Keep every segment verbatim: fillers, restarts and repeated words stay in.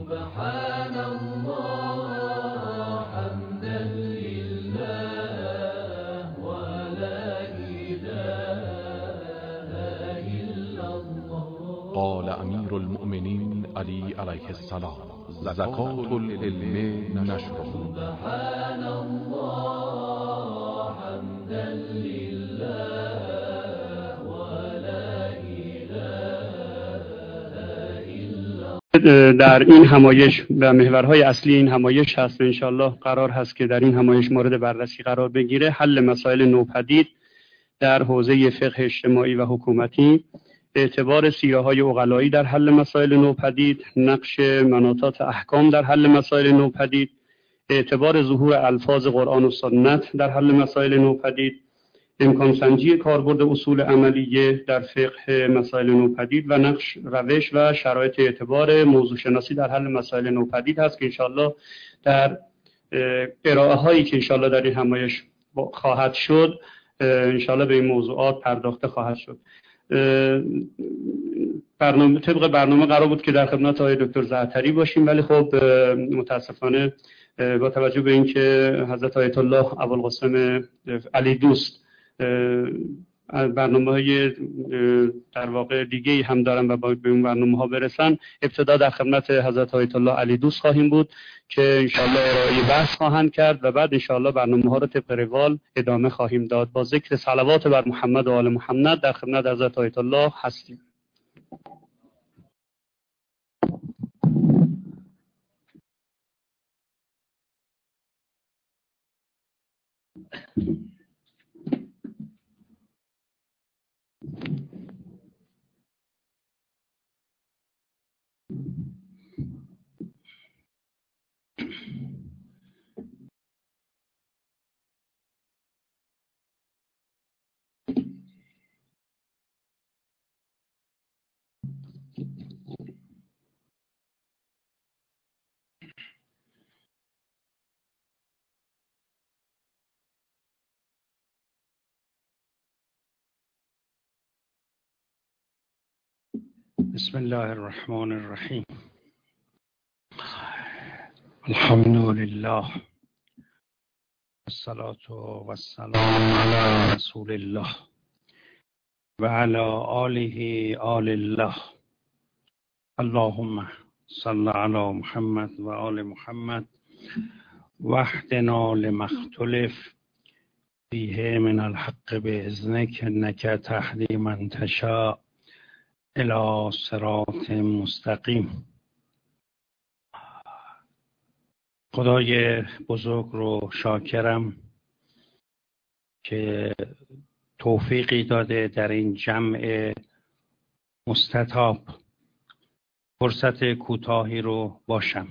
سبحان الله حمدا لله ولا إله إلا الله. قال امیر المؤمنین علی علیه السلام: زکات العلم نشره. سبحان الله حمدا لله ولا إله إلا الله. در این همایش و محورهای اصلی این همایش هست، انشاءالله قرار هست که در این همایش مورد بررسی قرار بگیره حل مسائل نوپدید در حوزه فقه اجتماعی و حکومتی، اعتبار سیره‌های عقلایی در حل مسائل نوپدید، نقش مناطات احکام در حل مسائل نوپدید، اعتبار ظهور الفاظ قرآن و سنت در حل مسائل نوپدید، امکان سنجی کاربرد اصول عملیه در فقه مسائل نوپدید و نقش روش و شرایط اعتبار موضوع شناسی در حل مسائل نوپدید هست که انشاءالله در ارائه هایی که انشاءالله در این همایش خواهد شد انشاءالله به این موضوعات پرداخته خواهد شد. برنامه طبق برنامه قرار بود که در خدمت آقای دکتر زعتری باشیم، ولی خب متاسفانه با توجه به اینکه حضرت آیت الله ابوالقاسم علی دوست برنامه‌های در واقع دیگه‌ای هم دارن و باید به اون برنامه‌ها برسن، ابتدا در خدمت حضرت آیت الله علی دوست خواهیم بود که انشاءالله ارائه بحث خواهند کرد و بعد انشاءالله برنامه‌ها رو طبق روال ادامه خواهیم داد. با ذکر صلوات بر محمد و آل محمد در خدمت حضرت آیت الله هستیم. بسم الله الرحمن الرحیم. الحمد لله والصلاة والسلام على رسول الله و علی آله آل الله. اللهم صل علی محمد و آل محمد واهدنا لما اختلف فیه من الحق بإذنک انک تهدی من تشاء الی صراط مستقیم. خدای بزرگ رو شاکرم که توفیقی داده در این جمع مستطاب فرصت کوتاهی رو باشم.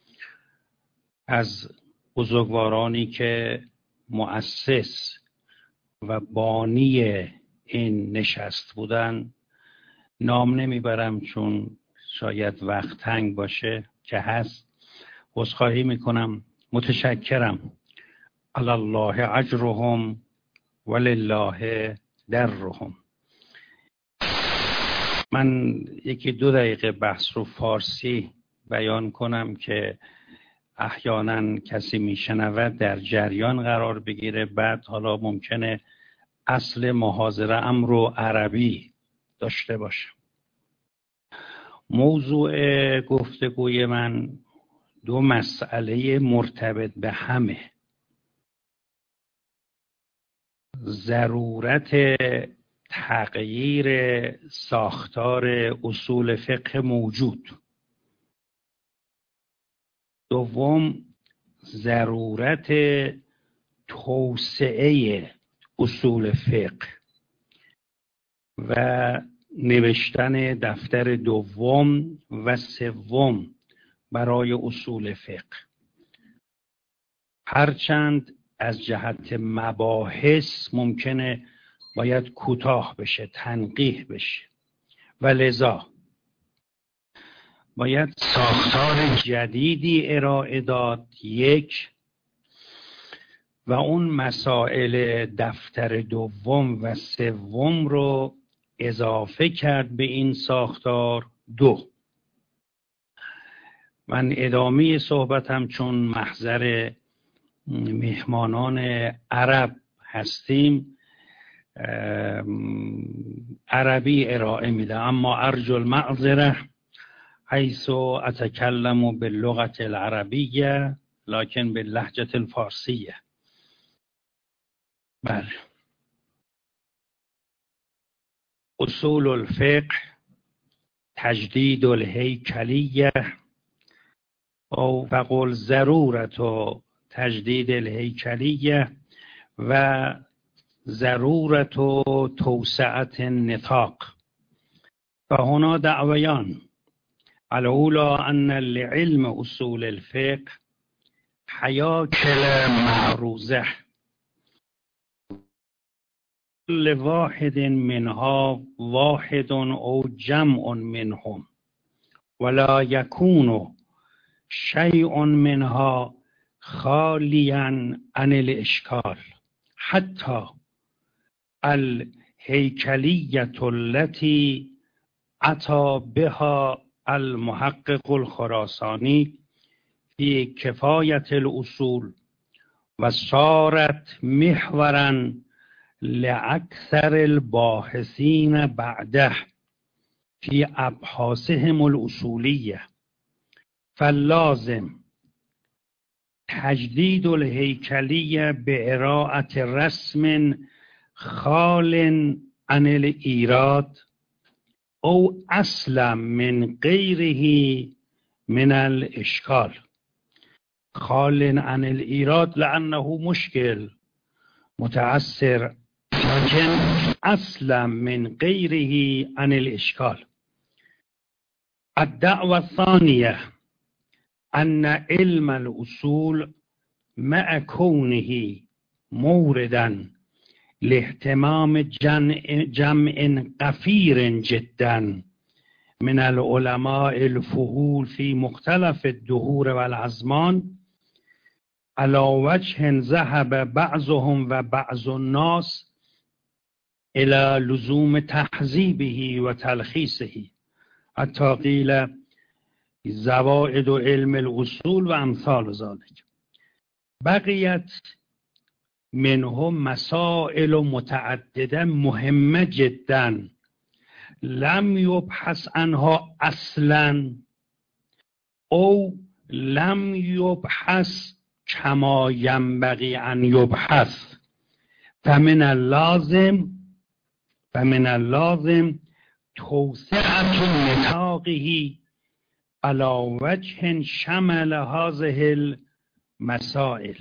از بزرگوارانی که مؤسس و بانی این نشست بودن نام نمیبرم چون شاید وقت تنگ باشه که هست. عذرخواهی میکنم. متشکرم. علی الله اجرهم ولله درهم. من یکی دو دقیقه بحث رو فارسی بیان کنم که احیانا کسی میشنود در جریان قرار بگیره، بعد حالا ممکنه اصل محاضره ام رو عربی داشته باشم. موضوع گفتگوی من دو مسئله مرتبط به همه: ضرورت تغییر ساختار اصول فقه موجود، دوم ضرورت توسعه اصول فقه و نوشتن دفتر دوم و سوم برای اصول فقه. هرچند از جهت مباحث ممکنه باید کوتاه بشه، تنقیح بشه و لذا باید ساختار جدیدی ارائه داد، یک، و اون مسائل دفتر دوم و سوم رو اضافه کرد به این ساختار، دو. من ادامه صحبتم چون محضر مهمانان عرب هستیم عربی ارائه میده، اما ارجو المعذره حیث اتکلم باللغة العربیه لکن باللهجة الفارسیه. بله. اصول الفقه تجدید الهیکلیه او فقل ضرورت تجدید الهیکلیه و ضرورت توسعة النطاق. فهنا دعویان الاولى ان لعلم اصول الفقه حیاکل معروضه كل واحد منها واحد او جمع منهم ولا يكون شيء منها خاليا عن الاشكال حتى الهيكلية التي أتى بها المحقق الخراسانی في كفاية الأصول وصارت محورا لأكثر الباحثين بعده في أبحاثهم الأصولية. فاللازم تجديد الهيكلية بإراءة رسم خال عن الإيراد أو أصلا من غيره من الإشكال. خال عن الإيراد لأنه مشكل متعسر، لكن أصلا من غيره عن الإشكال. الدعوة الثانية أن علم الأصول مع كونه موردا لاهتمام جمع غفير جدا من العلماء الفهول في مختلف الدهور والأزمان على وجه ذهب بعضهم وبعض الناس إلى لزوم تحذيبه وتلخيصه حتى قيل زوائد علم الأصول وأمثال ذلك. بقيت منهم مسائل متعددة مهمة جدا لم يبحث عنها أصلا أو لم يبحث كما ينبغي أن يبحث، فمن اللازم فمن اللازم توسعة نطاقه على وجه شمل هذه المسائل.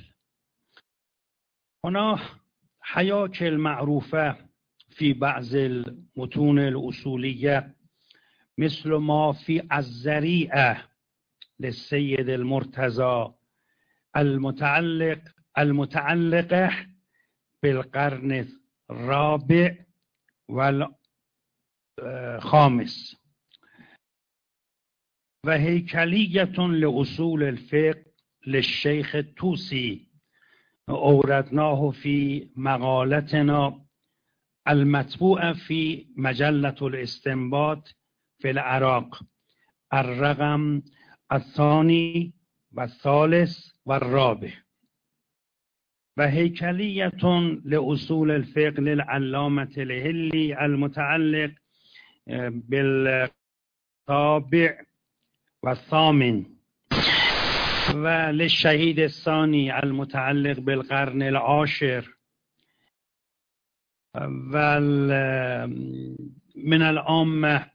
هنا حياكل معروفة في بعض المتون الأصولية مثل ما في الذريعة للسيد المرتضى المتعلق المتعلقة بالقرن الرابع والخامس، وهيكلية لأصول الفقه للشيخ الطوسي أوردناه في مقالتنا المطبوعة في مجلة الاستنباط في العراق الرقم الثاني والثالث والرابع. وهيكلية لأصول الفقه للعلامة الهلي المتعلق بالطابع والثامن، وللشهيد الثاني المتعلق بالقرن العاشر، ومن العامة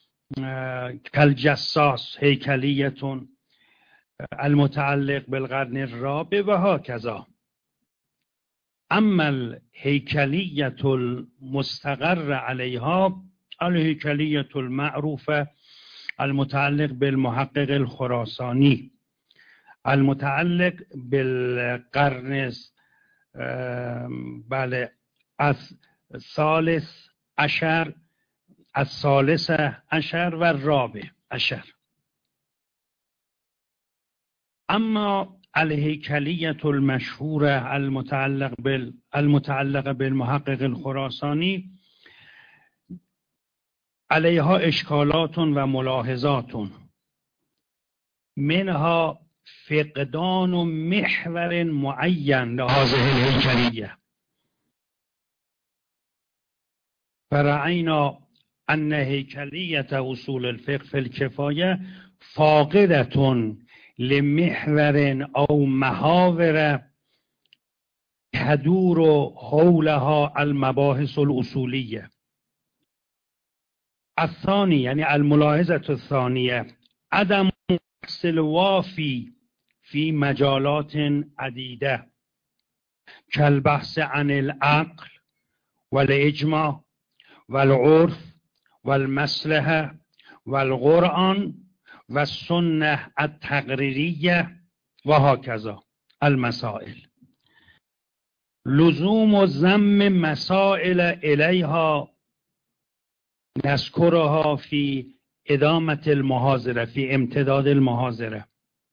كالجساس هيكلية المتعلق بالقرن الرابع وهكذا. أما الهيكلية المستقر عليها الهيكلية المعروفة المتعلق بالمحقق الخراساني المتعلق بالقرن بله الثالث عشر الثالث عشر والرابع عشر. اما الهيكلية المشهورة المتعلق بال المتعلقة بالمحقق الخراساني عليها اشكالات و ملاحظات. منها فقدان محور معين لهذه الهيكلية، فرأينا أن هيكلية أصول الفقه في الكفاية فاقدة لمحور أو محاور تدور حولها المباحث الأصولية. الثاني يعني الملاحظة الثانية عدم البحث الوافي في مجالات عديدة كالبحث عن العقل والإجماع والعرف والمصلحة والقرآن والسنة التقريرية وهكذا المسائل. لزوم ضم مسائل إليها نذكرها في إدامة المحاضرة، في امتداد المحاضرة.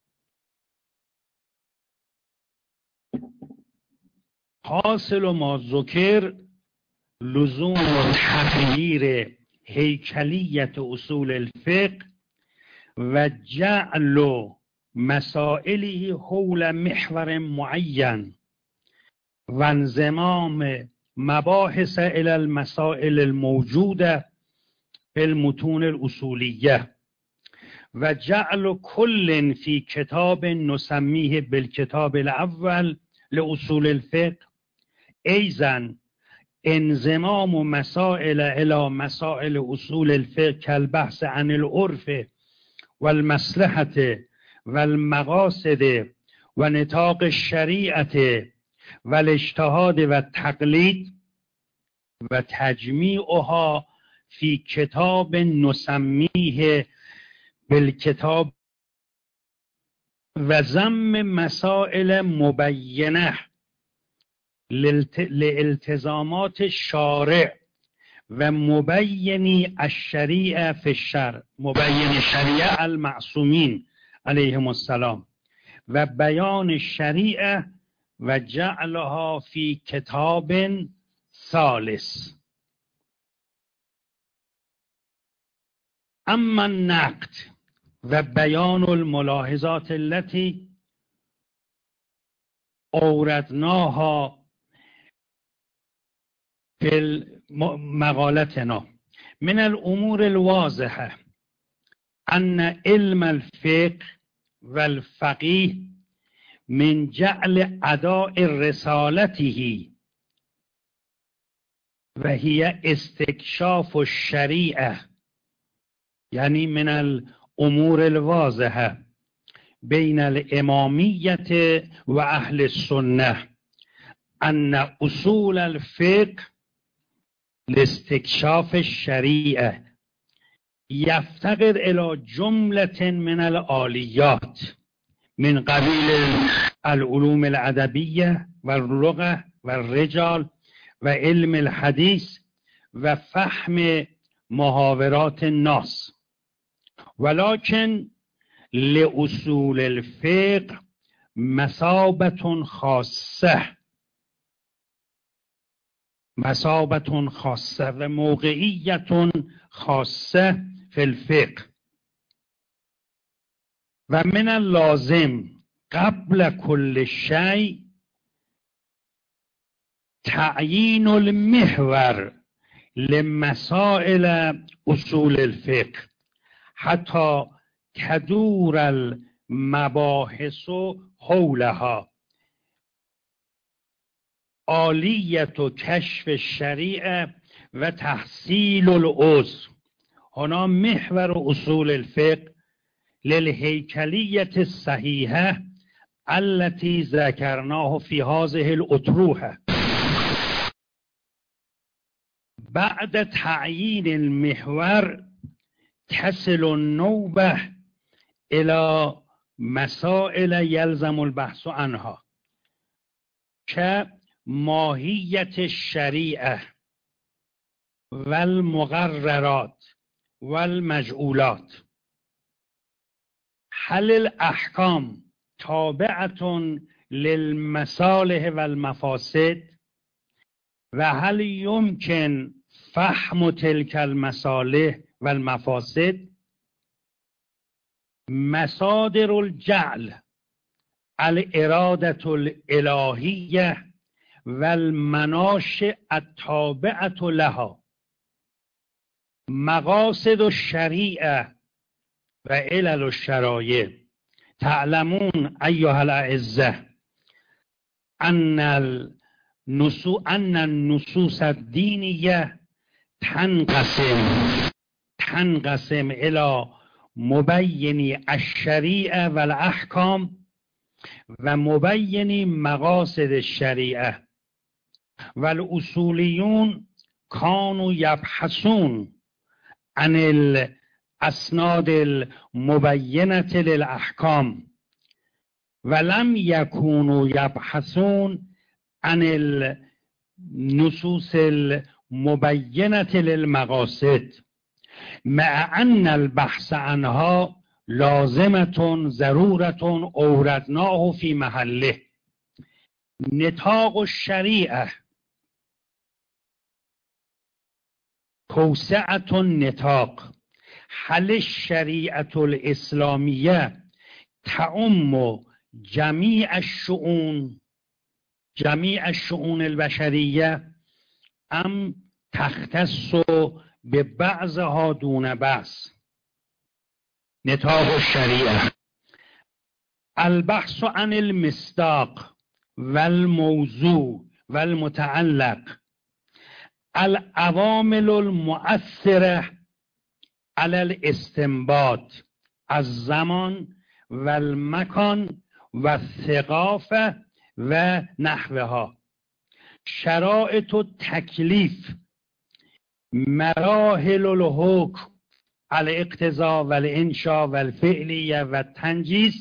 حاصل ما ذکر لزوم تغییر هیکلیت اصول الفقه و جعل مسائله حول محور معین و انضمام مباحث الى المسائل الموجوده في المتون الاصوليه و جعل كل في كتاب نسميه بالكتاب الاول لأصول الفقه ايضا انضمام مسائل الى مسائل اصول الفقه كالبحث عن العرف والمصلحة والمقاصد و نطاق الشریعت والاجتهاد و التقلید و تجمیعها في كتاب نسميه بالكتاب و ضم مسائل مبینه لالتزامات الشارع و مبینی الشریعه فی الشرع، مبین شریعه المعصومین علیهم السلام و بیان الشریعه و جعلها فی کتاب ثالث. اما النقد و بیان الملاحظات التي اوردناها في مقالتنا من الامور الواضحه ان علم الفقه والفقيه من جعل اداء رسالته و هي استكشاف الشریعه، یعنی من الامور الواضحه بین الامامیت و اهل السنه ان اصول الفقه لاستكشاف الشریعه یفتقر الى جمله من الآلیات من قبیل العلوم الادبیه و اللغه و الرجال و علم الحدیث و فهم محاورات الناس، ولكن لأصول الفقه مثابة خاصة مثابة خاصة و موقعیت خاصة في الفقه و من اللازم قبل كل شيء تعیین المحور لمسائل اصول الفقه حتی تدور المباحث حولها آلیت و کشف الشریعه و تحصیل العذر. هنا محور اصول الفقه للهيكلية الصحيحة التي ذكرناه في هذه الأطروحة. بعد تعيين المحور تصل النوبة إلى مسائل يلزم البحث عنها كماهية الشريعة والمقررات والمجعولات. هل الأحكام تابعة للمصالح والمفاسد وهل يمكن فهم تلك المصالح والمفاسد؟ مصادر الجعل الاراده الالهیه و المناشئ التابعه لها، مقاصد الشریعه و علل الشرایع. تعلمون ایها الاعزه ان النصوص ان النصوص الدینیه تنقسم تنقسم الى مبینی الشریعه و الاحکام و مبینی مقاصد الشریعه. و الاصولیون کانوا یبحثون عن الاسناد المبینه للاحکام ولم یکونوا یبحثون عن النصوص المبینه للمقاصد، مع ان البحث عنها لازمه ضروره اوردناه فی محله. نطاق الشریعه توسعه النطاق، هل الشریعه الاسلامیه تعم جمیع الشؤون جمیع الشؤون البشریه ام تختص ببعضها دون بعض. نطاق الشریعه البحث عن المصداق والموضوع والمتعلق، العوامل المؤثره على الاستنباط، الزمان والمکان والثقافه و نحوها، شرائط التکلیف، مراحل الحکم، الاقتضاء والانشاء والفعلیه والتنجیز،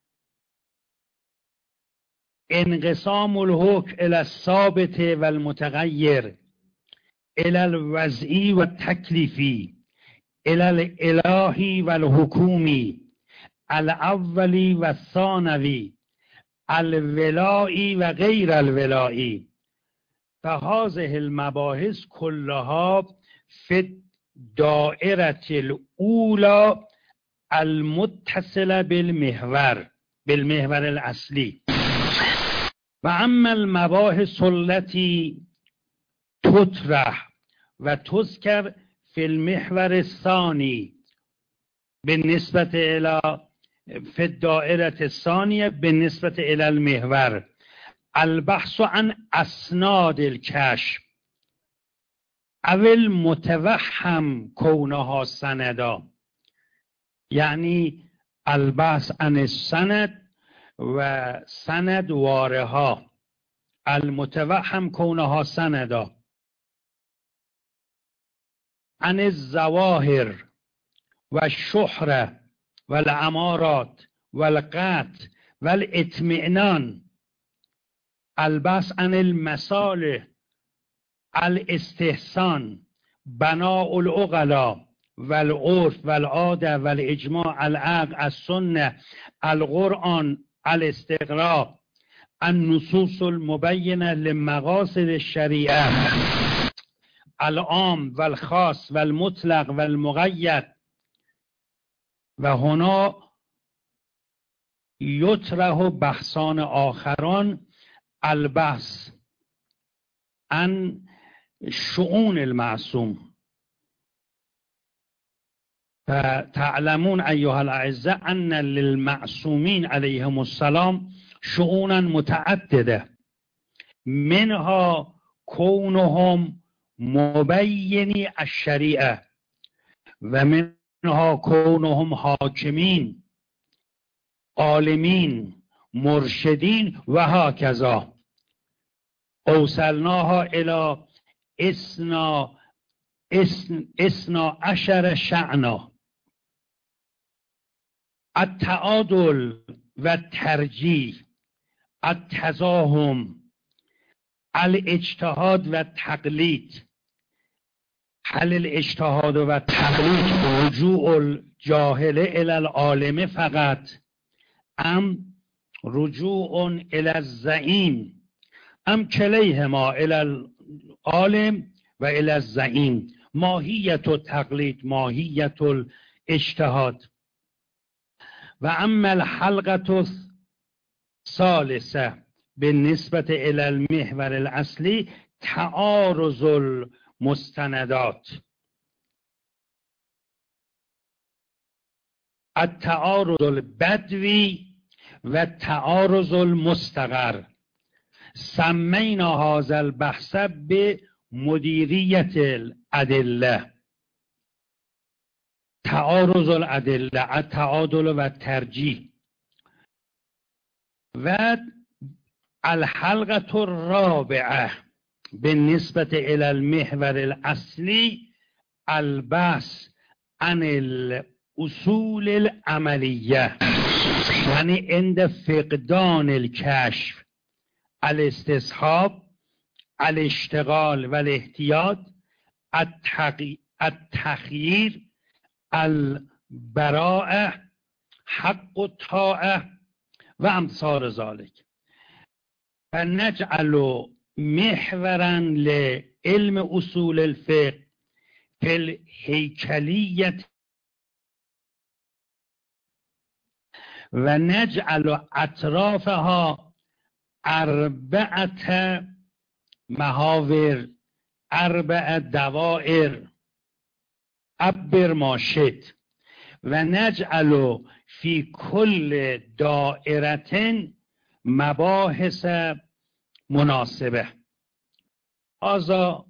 انقسام الحکم الى الثابت والمتغیر، الى الوضعی والتکلیفی، الى الالهی والحکومی، الاولی والثانوی، الولایی و غیر الولایی. فهذه المباحث كلها في الدائرة الأولى المتصلة بالمحور بالمحور الأصلي. وأما المباحث التي تطرح وتذكر في المحور الثاني بالنسبة إلى في الدائرة الثانية بالنسبة إلى المحور، البحث عن اسناد الکشف او المتوهم کونها سندا، یعنی البحث عن السند و سند وارها، المتوهم کونها سندا، عن الظواهر و الشهره و الامارات و القطع و الاطمئنان، البحث عن المصالح، الاستحسان، بناء العقلاء والعرف والعاده والاجماع، العقل، السنه، القرآن، الاستقراء، النصوص المبینه لمقاصد الشریعه، العام والخاص والمطلق والمقید. و هنا یطرح بحثان آخران، البحث عن شؤون المعصوم. فتعلمون ایها الاعزه ان للمعصومین علیهم السلام شؤونا متعدده، منها کونهم مبینی الشریعه و منها کونهم حاکمین، عالمین، مرشدین و هکذا. اوصلناها الى اسنا اسن اسنا عشر شأنا، التعادل و الترجیح، التزاحم، الاجتهاد و التقلید. هل الاجتهاد و التقلید رجوع الجاهل الى العالم فقط ام رجوع الى الزعیم ام کلیهما الى العالم و الى الزعیم؟ ماهیت التقلید، ماهیت الاجتهاد. و اما الحلقه الثالثه بالنسبه الى المحور الاصلی تعارض المستندات. التعارض البدوی و تعارض المستقر. سمینا هذا البحث به مدیریت الادله. تعارض الادله، التعادل و ترجیح. و الحلقه الرابعه بالنسبه الى المحور الاصلی البحث عن الاصول العملیه، یعنی عند فقدان الکشف الاستصحاب الاشتغال و الاحتیاط التخییر البراءه حق الطاعه و امثال ذلك. و نجعل محورا لعلم اصول الفقه فی الهیکلیت و نجعل اطرافها اربعه محاور، اربع دوائر، عبر ما شئت. و نجعل فی کل دائره مباحث مناسبه. هذا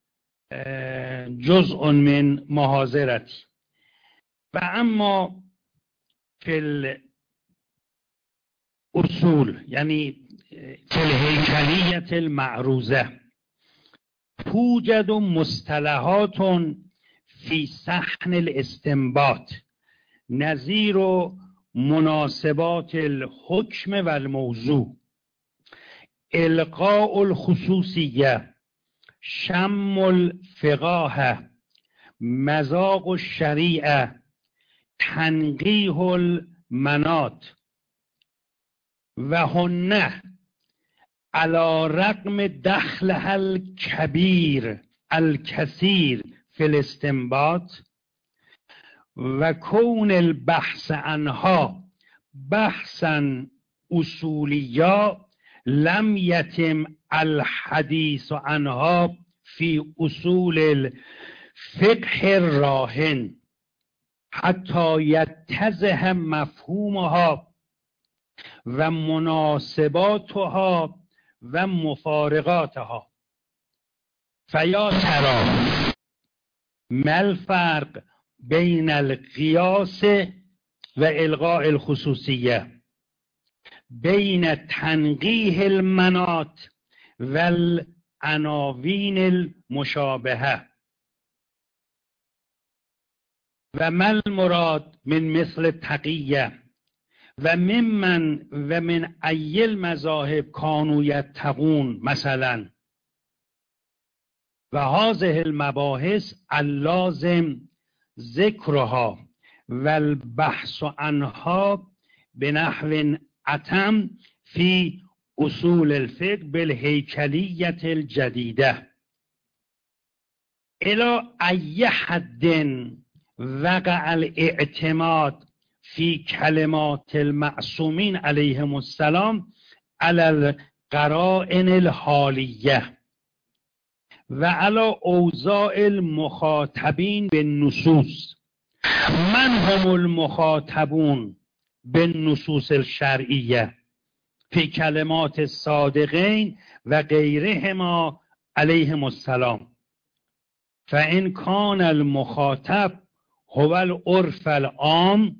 جزء من محاضرتی. و اما فی الاصول یعنی فی الهیکلیت المعروضه توجد مصطلحات فی صحن الاستنباط نظیر مناسبات الحکم و الموضوع، القاء الخصوصیه، شم الفقاهه، مذاق الشریعه، تنقیح المناط. و هنه علی رغم دخلها الکبیر الکثیر فی الاستنباط و کون البحث عنها بحثا اصولیا لم یتم الحدیث عنها فی اصول الفقه الراهن حتی یتضح مفهومها و مناسباتها و مفارقاتها. فیا ترى ما الفرق بین القیاس و الغاء الخصوصیه، بین تنقیح المناط و العناوین المشابهه. و ما المراد من مثل تقیه و ممن و من ای المذاهب کانوا یتقون مثلا. و هذه المباحث اللازم ذکرها و البحث عنها بنحو اتم فی اصول الفقه بالهیکلیت الجدیده. الى ای حد وقع الاعتماد فی کلمات المعصومین علیهم السلام علی القرائن الحالیه و علی اوضاع المخاطبین بالنصوص. من هم المخاطبون بالنصوص الشرعیه فی کلمات الصادقین و غیرهما علیهم السلام. فان کان المخاطب هو العرف العام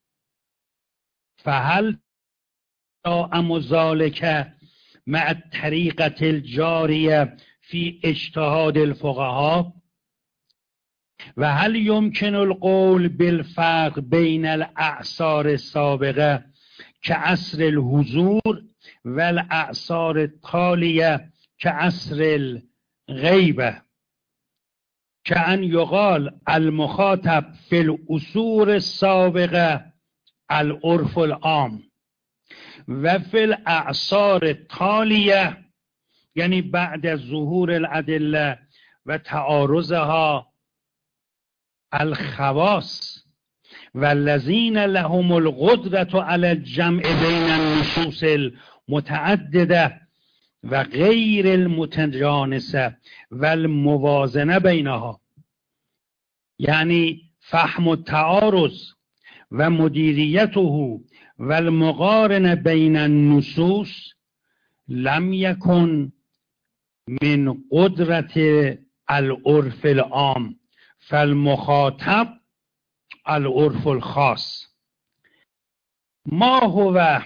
فهل دائم ذلك مع الطریقة الجاریه فی اجتهاد الفقهاء و هل يمكن القول بالفرق بین الاعصار السابقه كعصر الحضور و الاعصار التالیه كعصر الغیبه كأن يقال المخاطب في العصور السابقه العرف العام و فی الاعصار التالیه یعنی بعد از ظهور الادله و تعارضها الخواص والذین لهم القدرة علی الجمع بین النصوص المتعدده و غیر المتجانسه و الموازنه بینها، یعنی فهم التعارض و مدیریته و المقارنه بین النصوص لم یکن من قدرت العرف العام فالمخاطب العرف الخاص. ما هو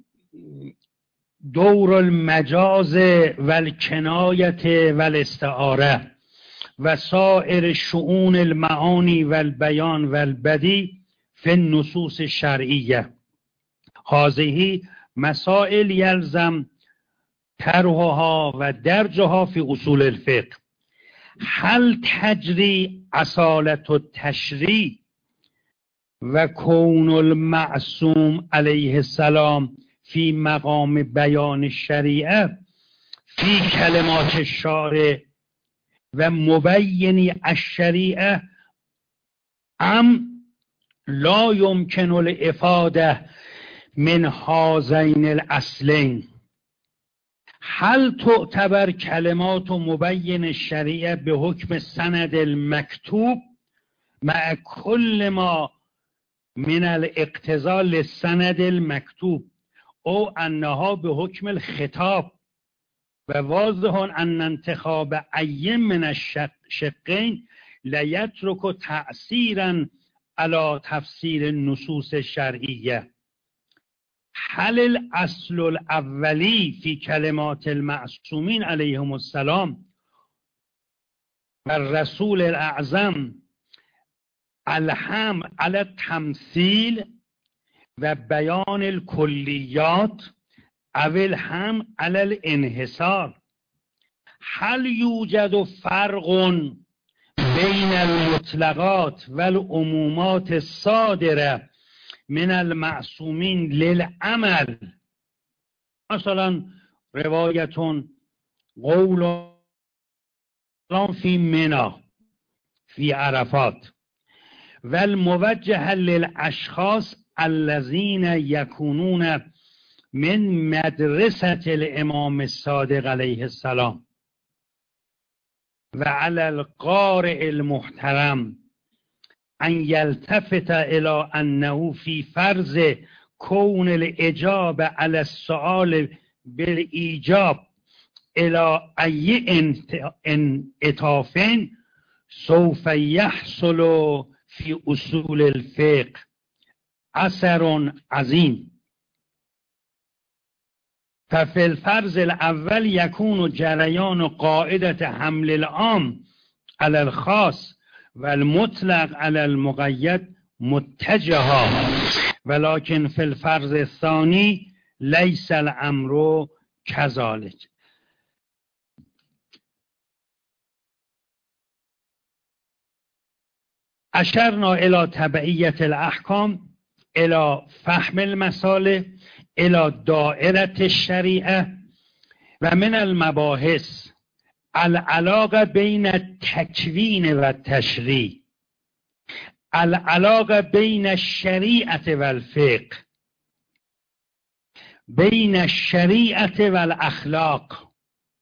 دور المجاز و الکنایت و الاستعاره و سائر شؤون المعانی و البیان و البدی فی النصوص الشرعیه. هذه مسائل یلزم طرحها و درجها فی اصول الفقه. هل تجری اصالت التشریع و کون المعصوم علیه السلام فی مقام بیان الشریعه فی کلمات الشارع و مبین الشریعه ام لا یمکن الافاده من هذین الاصلین؟ هل تعتبر کلمات مبین الشریعه به حکم سند المکتوب مع کل ما من الاقتضاء للسند المکتوب او انها به حکم الخطاب و واضح ان انتخاب ای من الشقین لیترک تأثیرا علی تفسیر النصوص الشرعیه؟ هل الاصل الاولی فی کلمات المعصومین علیهم السلام و الرسول الاعظم الهم علی التمثیل و بیان الکلیات او الهم علی الانحصار؟ هل یوجد فرق بین المطلقات و العمومات الصادره من المعصومین للعمل؟ مثلا روایتون قول فی منی فی عرفات و الموجه للاشخاص الذین یکونون من مدرسة الامام الصادق علیه السلام و علی القارئ المحترم ان یلتفت الى انه فی فرض کون الاجابه علی السؤال بالایجاب الى ای انعطاف سوف یحصل فی اصول الفقه اثر عظیم. ففي الفرض الاول يكون جريان قاعدة حمل العام على الخاص والمطلق على المقيد متجها، ولكن في الفرض الثاني ليس الامر كذلك. اشرنا الى تبعیة الاحکام الى فهم المصالح الى دائرة الشریعه و من المباحث العلاقه بین التکوین و التشریع، العلاقه بین الشریعه و الفقه، بین الشریعه و الاخلاق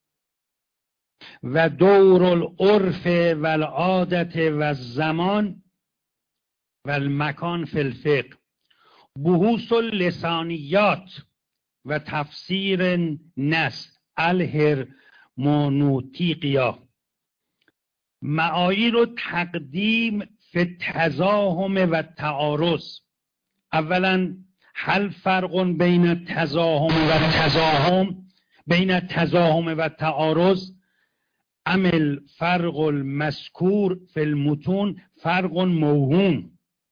و دور العرف و العادت و الزمان و المکان فی الفقه، بحوث اللسانیات و تفسیر نص الهرمونوتیقیا، معاییر و تقدیم فی التزاحم و التعارض. اولا هل فرق بین التزاحم و التزاحم بین التزاحم و التعارض ام الفرق المذکور فی المتون فرق موهوم؟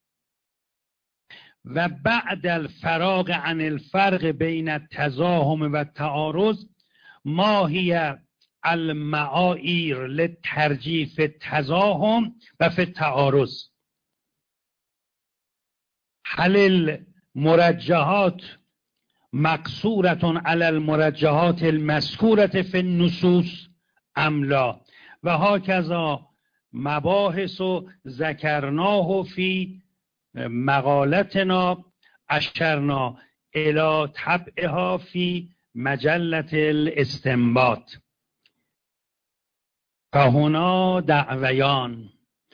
و بعد الفراغ عن الفرق بین التزاحم و التعارض ما هي المعايير للترجیح فی التزاحم و فی التعارض؟ هل المرجحات مقصورة على المرجحات المذكورة في النصوص ام لا؟ و هكذا مباحث ذکرناه فی مقالتنا اشرنا الى طبعها فی مجلة الاستنباط فهنا دعویان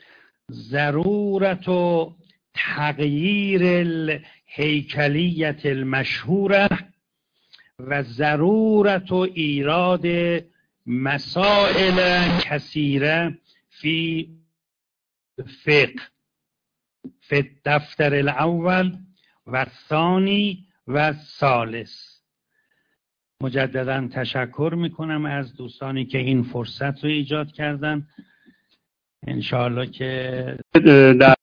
ضرورت تغییر الهیکلیت المشهوره و ضرورت ایراد مسائل کثیره فی فقه فی الدفتر الاول و الثانی و الثالث. مجددا تشکر میکنم از دوستانی که این فرصت رو ایجاد کردن. انشاءالله که